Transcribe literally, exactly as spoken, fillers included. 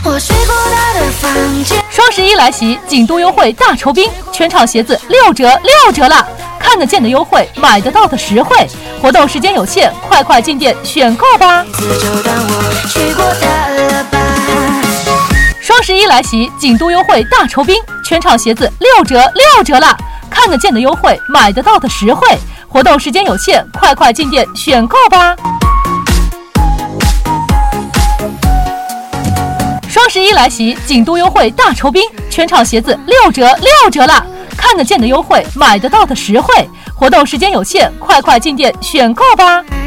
我睡过他的房间。 双十一来袭，京都优惠大酬宾，全场鞋子六折六折啦！看得见的优惠，买得到的实惠，活动时间有限，快快进店选购吧！ 就当我睡过他了吧。 双十一来袭，京都优惠大酬宾，全场鞋子六折六折啦！看得见的优惠，买得到的实惠，活动时间有限，快快进店选购吧！双十一来袭，京都优惠大酬宾，全场鞋子六折六折啦！看得见的优惠，买得到的实惠，活动时间有限，快快进店选购吧！